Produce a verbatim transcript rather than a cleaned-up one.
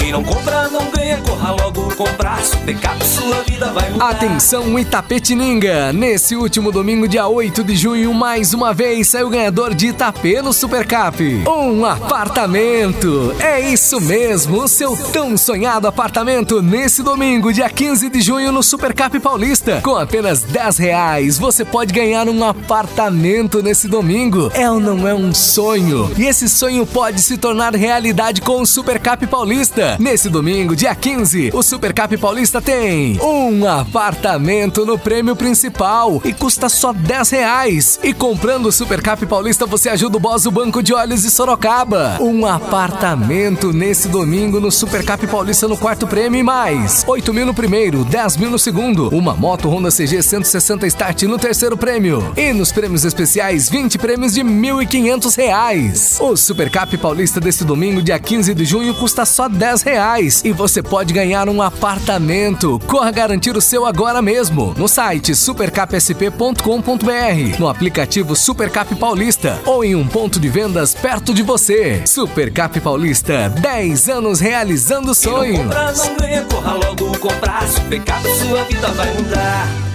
Quem não compra não ganha, corra logo comprar. Supercap, sua vida vai mudar. Atenção Itapetininga, nesse último domingo, dia oito de junho, mais uma vez saiu o ganhador de Itapê no Supercap. Um apartamento, é isso mesmo, o seu tão sonhado apartamento nesse domingo, dia quinze de junho no Supercap Paulista. Com apenas dez reais, você pode ganhar um apartamento nesse domingo. É ou não é um sonho? E esse sonho pode se tornar realidade com o Supercap Paulista. Nesse domingo, dia quinze, o Supercap Paulista tem um apartamento no prêmio principal e custa só dez reais. E comprando o Supercap Paulista, você ajuda o Boss, o Banco de Olhos de Sorocaba. Um apartamento nesse domingo no Supercap Paulista no quarto prêmio e mais oito mil no primeiro, dez mil no segundo. Uma moto Honda C G cento e sessenta Start no terceiro prêmio. E nos prêmios especiais, vinte prêmios de mil e quinhentos reais. O Supercap Paulista deste domingo, dia quinze de junho, custa só dez reais. E você pode ganhar um apartamento. Corra garantir o seu agora mesmo. No site supercap s p ponto com ponto b r, no aplicativo Supercap Paulista ou em um ponto de vendas perto de você. Supercap Paulista, dez anos realizando sonhos. Quem não compra não ganha, corra logo comprar. Supercap, sua vida vai mudar.